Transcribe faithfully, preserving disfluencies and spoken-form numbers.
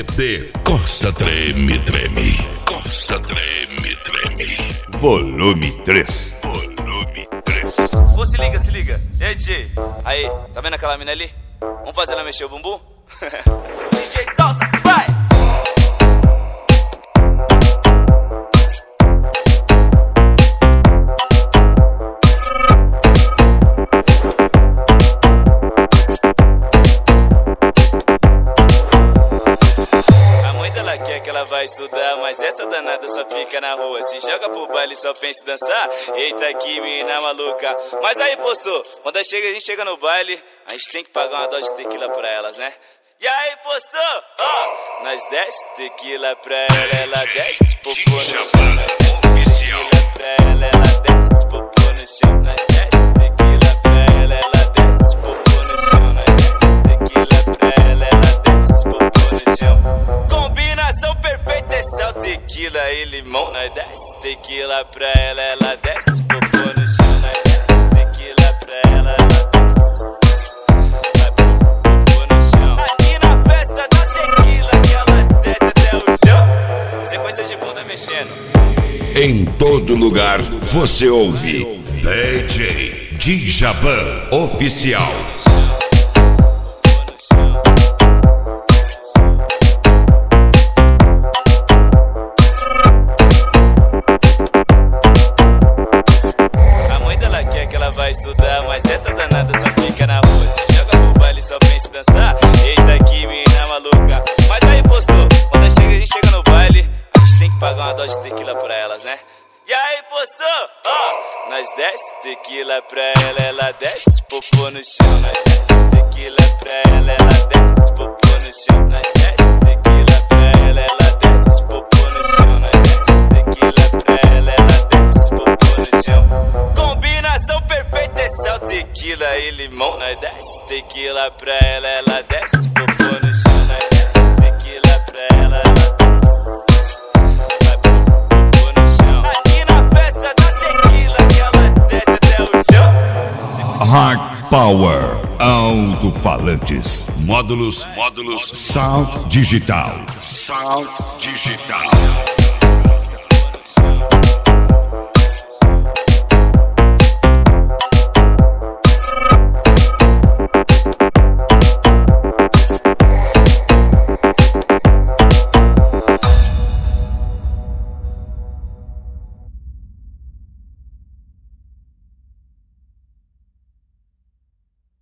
C D Corsa Treme Treme. Corsa Treme Treme. Volume três. Volume três. Ô, se liga, se liga. E aí, D J? Aí, tá vendo aquela mina ali? Vamos fazer ela mexer o bumbum? D J, solta, vai! Quer que ela vai estudar, mas essa danada só fica na rua. Se joga pro baile só pensa em dançar. Eita, que mina maluca. Mas aí, postou, quando a, chega, a gente chega no baile, a gente tem que pagar uma dose de tequila pra elas, né? E aí, postou, ó, oh, nós desce tequila pra ela, ela desce popô no chão. Tequila pra ela, ela desce popô no chão. Nós desce tequila pra ela, ela desce popô no chão. Nós desce tequila pra ela, ela desce popô no chão. Combinação perfeita, esse é o tequila e limão. Nós desce tequila pra ela, ela desce popô no chão. Nós desce tequila pra ela, ela desce. Vai popô no chão. Aqui na festa da tequila que elas descem até o chão. Sequência de bunda mexendo. Em todo lugar você ouve D J Djavan Oficial. Vai estudar, mas essa danada só fica na rua. Se joga pro baile só pensa em dançar. Eita, que mina maluca. Mas aí, postou, quando a, chega, a gente chega no baile, a gente tem que pagar uma dose de tequila pra elas, né? E aí, postou, ó, oh, nós desce tequila pra ela, ela desce popô no chão. Nós desce tequila pra ela, ela desce popô no chão. Nós desce tequila pra ela, ela desce popô no chão. Nós desce tequila pra ela, ela desce popô no chão. Combinação perfeita, esse é o tequila e limão. Nós desce tequila pra ela, ela desce popô no chão. Nós desce tequila pra ela, ela desce. Vai popô no chão. Aqui na festa da tequila que elas descem até o chão. Hard Power Alto-falantes. Módulos, módulos. Sound digital. Sound digital.